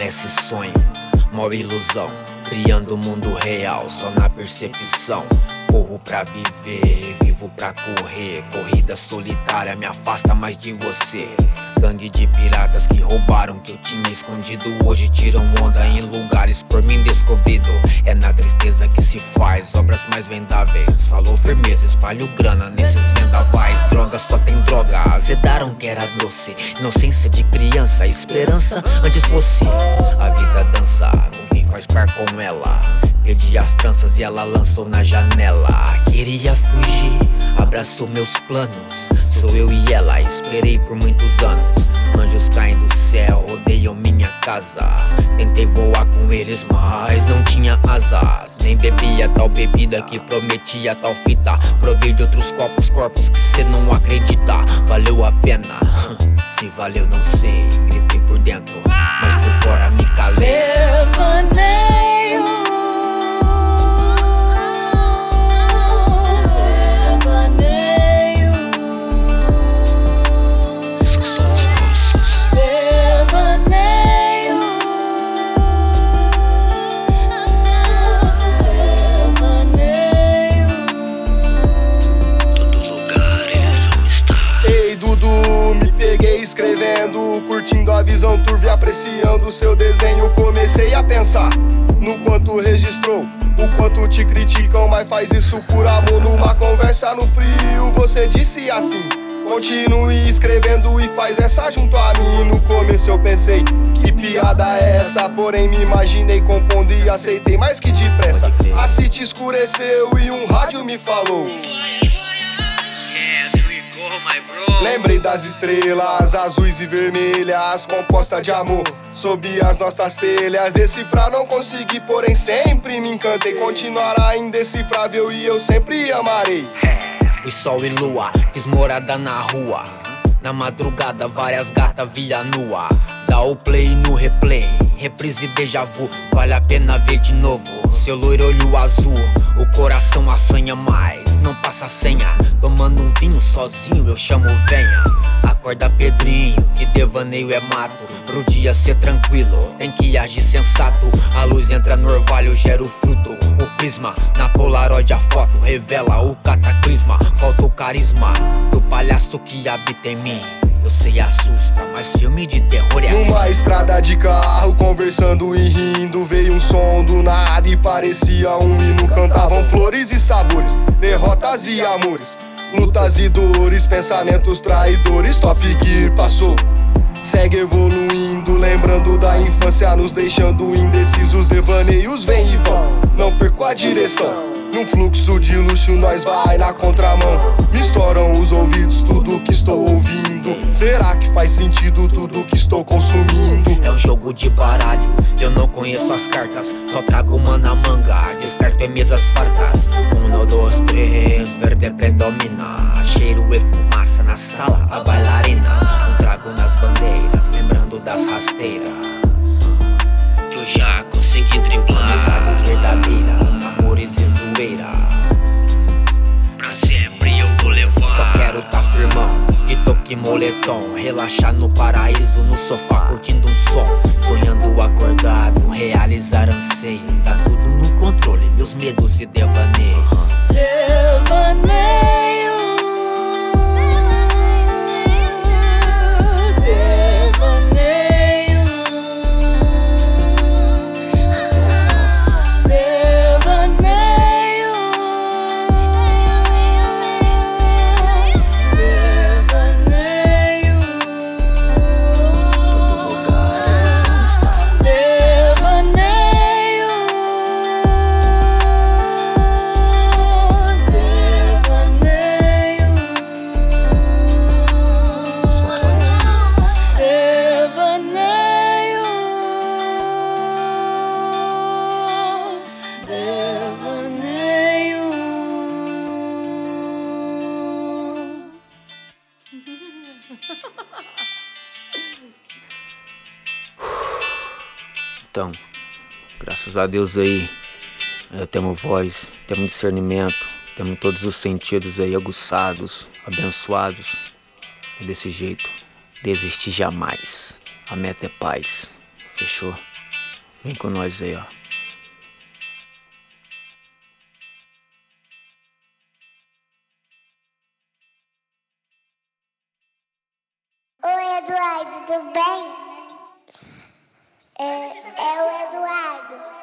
parece sonho, mó ilusão, criando o mundo real só na percepção. Corro pra viver, vivo pra correr. Corrida solitária me afasta mais de você. Gangue de piratas que roubaram que eu tinha escondido, hoje tiram onda em lugares por mim descobrido. É na tristeza que se faz obras mais vendáveis. Falou firmeza, espalho grana nesses vendavais. Droga, só tem droga, azedaram que era doce. Inocência de criança, esperança antes fosse. A vida dança com quem faz par com ela. Perdi as tranças e ela lançou na janela. Queria fugir, abraçou meus planos. Sou eu e ela, esperei por muitos anos. Anjos caem do céu, rodeiam minha casa. Tentei voar com eles, mas não tinha asas. Nem bebia tal bebida que prometia tal fita. Provei de outros corpos que cê não acredita. Valeu a pena, se valeu não sei. Gritei por dentro, mas por fora me calei. Escrevendo, curtindo a visão turva, apreciando seu desenho. Comecei a pensar no quanto registrou, o quanto te criticam, mas faz isso por amor. Numa conversa no frio, você disse assim: continue escrevendo e faz essa junto a mim. No começo eu pensei, que piada é essa? Porém me imaginei compondo e aceitei mais que depressa. A city escureceu e um rádio me falou: lembrei das estrelas azuis e vermelhas, composta de amor, sob as nossas telhas. Decifrar não consegui, porém sempre me encantei. Continuará indecifrável e eu sempre amarei. Fui sol e lua, fiz morada na rua. Na madrugada várias gatas via nua. Dá o play no replay, reprise déjà vu. Vale a pena ver de novo seu loiro olho azul. O coração assanha mais, não passa senha. Tomando um vinho sozinho eu chamo venha. Acorda Pedrinho, que devaneio é mato. Pro dia ser tranquilo, tem que agir sensato. A luz entra no orvalho, gera o fruto. O prisma, na polaroid a foto revela o cataclisma. Falta o carisma do palhaço que habita em mim. Eu sei assusta, mas filme de terror é assim. Numa estrada de carro, conversando e rindo, veio um som do nada e parecia um hino. Cantavam flores e sabores, derrotas e amores, lutas e dores, pensamentos traidores. Top Gear passou, segue evoluindo, lembrando da infância, nos deixando indecisos. Devaneios vêm e vão, não perco a direção. Num fluxo de luxo nós vai na contramão. Me estouram os ouvidos tudo que estou ouvindo. Será que faz sentido tudo que estou consumindo? É um jogo de baralho, eu não conheço as cartas. Só trago uma na manga, descarto em mesas fartas. 1, 2, 3, verde predomina. Cheiro e fumaça na sala, a bailarina. Um trago nas bandeiras, lembrando das rasteiras. Que eu já consegui driblar. Amizades verdadeiras, amores e zoeira. Pra sempre eu vou levar. Só quero tá firmão, de toque moletom. Relaxar no paraíso, no sofá curtindo um som. Sonhando acordado, realizar anseio. Tá tudo no controle, meus medos e devaneio. Então, graças a Deus aí, temos voz, temos discernimento, temos todos os sentidos aí aguçados, abençoados. É desse jeito, desistir jamais. A meta é paz, fechou? Vem com nós aí, ó. Oi, Eduardo, tudo bem? É o Eduardo.